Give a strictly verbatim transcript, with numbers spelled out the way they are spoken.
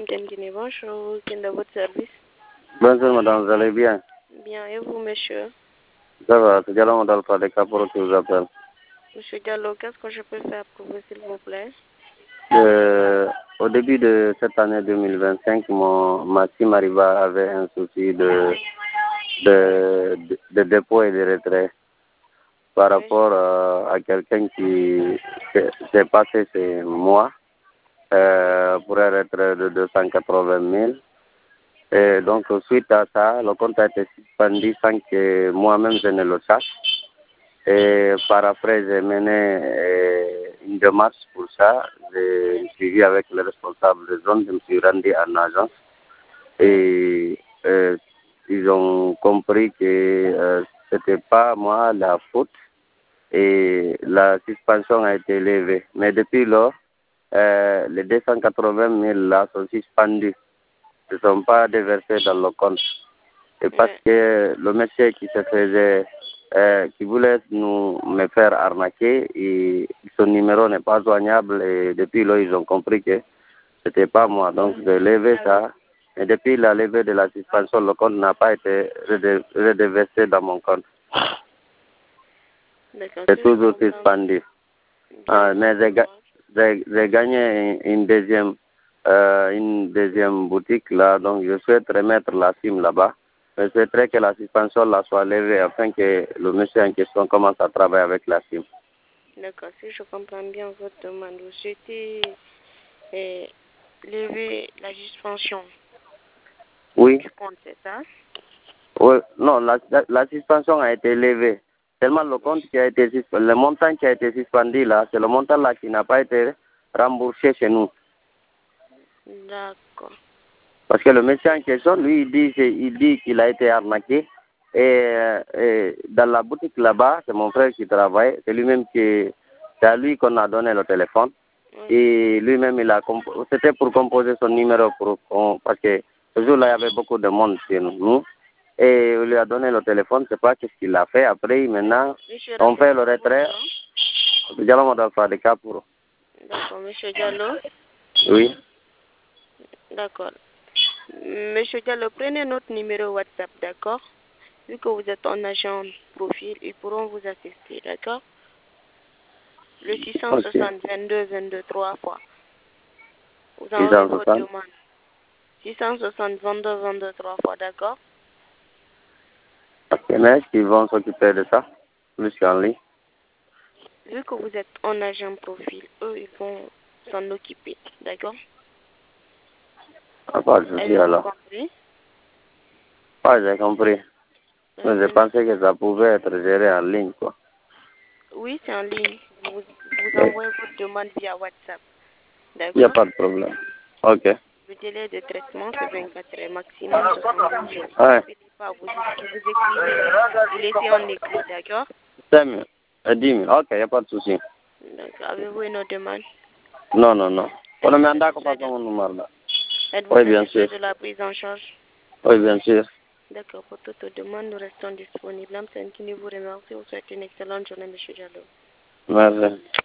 Clinton Guinée, bonjour. Quel est votre service? Bonjour madame, vous allez bien? Bien, et vous, monsieur? Ça va, c'est Diallo Modalfa de Caporo qui vous appelle. Monsieur Diallo, qu'est-ce que je peux faire pour vous, s'il vous plaît? Euh, au début de cette année deux mille vingt-cinq, mon, ma team Arriva avait un souci de, de, de, de dépôt et de retrait par Oui. rapport euh, à quelqu'un qui s'est passé chez moi euh, pour un retrait de deux cent quatre-vingt mille. Et donc, suite à ça, le compte a été suspendu sans que moi-même je ne le sache. Et par après, j'ai mené euh, une démarche pour ça. J'ai suivi avec le responsable de zone, je me suis rendu en agence. Et euh, ils ont compris que euh, ce n'était pas moi la faute. Et la suspension a été levée. Mais depuis lors, euh, les deux cent quatre-vingt mille là sont suspendus. Ils ne sont pas déversés dans le compte. Et parce Oui. que le monsieur qui se faisait, euh, qui voulait nous me faire arnaquer, et son numéro n'est pas joignable et depuis là ils ont compris que c'était pas moi. Donc j'ai levé ça. Et depuis la levée de la suspension, le compte n'a pas été redé- redéversé dans mon compte. D'accord, C'est si je toujours comprends suspendu. Ah, bien, mais j'ai ga- j'ai- j'ai gagné une une deuxième, euh, une deuxième boutique là, donc je souhaite remettre la SIM là-bas. Je souhaiterais que la suspension là soit levée afin que le monsieur en question commence à travailler avec la SIM. d'accord, si je comprends bien votre demande, vous souhaitez eh, lever la suspension Oui, du compte, c'est ça? oui, non, la, la, la suspension a été levée. Seulement le compte qui a été suspendu, le montant qui a été suspendu là, c'est le montant là qui n'a pas été remboursé chez nous. D'accord. Parce que le monsieur en question, lui, il dit, il dit qu'il a été arnaqué. Et, et dans la boutique là-bas, c'est mon frère qui travaille. C'est lui-même qui, c'est à lui qu'on a donné le téléphone. Oui. Et lui-même, il a, compo- c'était pour composer son numéro pour, on- parce que ce jour-là, il y avait beaucoup de monde chez nous. Et on lui a donné le téléphone, je ne sais pas qu'est-ce qu'il a fait. Après, maintenant, Monsieur, on fait le répétez votre retrait. nom. Diallo Modalfa de Capuro. D'accord, monsieur Diallo. Oui. D'accord. Monsieur Diallo, prenez notre numéro WhatsApp, d'accord? Vu que vous êtes en agent profil, ils pourront vous assister, d'accord? Le six cent Ok. soixante vingt-deux vingt-deux trois fois. Vous envoyez votre six cent soixante. demande. six cent soixante vingt-deux vingt-deux trois fois, d'accord? Ok, mais est-ce qu'ils vont s'occuper de ça? Je suis en ligne. Vu que vous êtes en agent profil, eux, ils vont s'en occuper, d'accord? Ah, pas de souci Avez-vous alors. compris? Ah, j'ai compris. Mais je Euh, pensais que ça pouvait être géré en ligne, quoi. oui, c'est en ligne. Vous, vous Mais envoyez votre demande via WhatsApp, il n'y a d'accord? pas de problème. Ok. Le délai de traitement, c'est vingt-quatre heures, maximum soixante-dix jours. Ouais. N'hésitez pas à vous, vous écrivez, vous laissez en écrit, d'accord? C'est mieux. Euh, dix mille. Ok, il n'y a pas de souci. D'accord. Avez-vous une autre demande? Non, non, non. On Êtes-vous me anda pas satisfait de, son numéro là. êtes-vous Oui, bien satisfait sûr. de la prise en charge? Oui, bien sûr. D'accord. Pour toute demande, nous restons disponibles. Amsen qui vous remercie. Vous souhaite une excellente journée, monsieur Diallo. Merci.